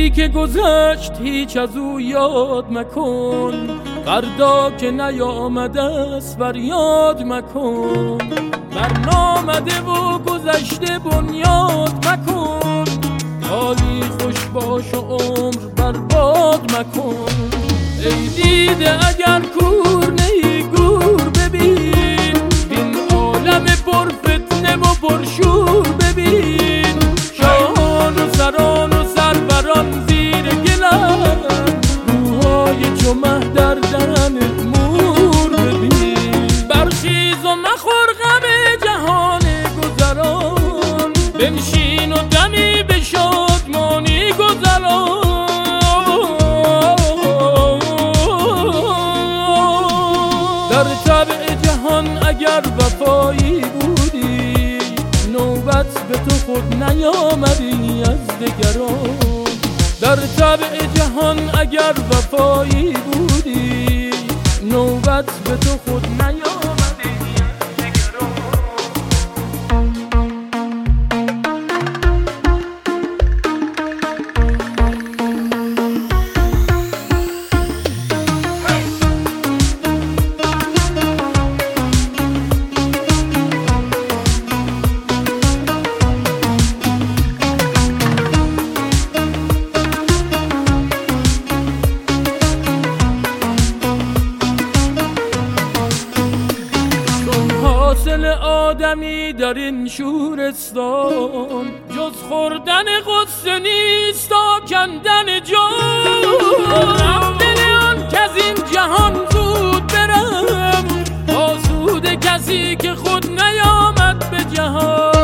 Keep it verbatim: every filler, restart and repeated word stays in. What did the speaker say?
روزی که گذشت هیچ از او یاد مکن، فردا که نیامده است فریاد مکن. برنامده و گذشته بنیاد مکن، حالی خوش باش و عمر برباد مکن. ای دیده اگر کور نی گور ببین، بین عالم پر فتنه و پرشور ببین. شاهان و سران و سروران زیر گلن، روحای چو مه در دهن مور ببین. برخیز و مخور غم جهان گذران، بنشین و دمی به شادمانی گذران. در طبع جهان اگر وفایی بودی، نوبت به تو خود نیامدی از دگران. در طبع جهان اگر وفایی بودی، نوبت به تو خود نیامدی از دگران. حاصل آدمی در این شورستان، جز خوردن غصه نیست تا کندن جان. دل آن که از این جهان زود برم، آسوده کسی که خود نیامد به جهان.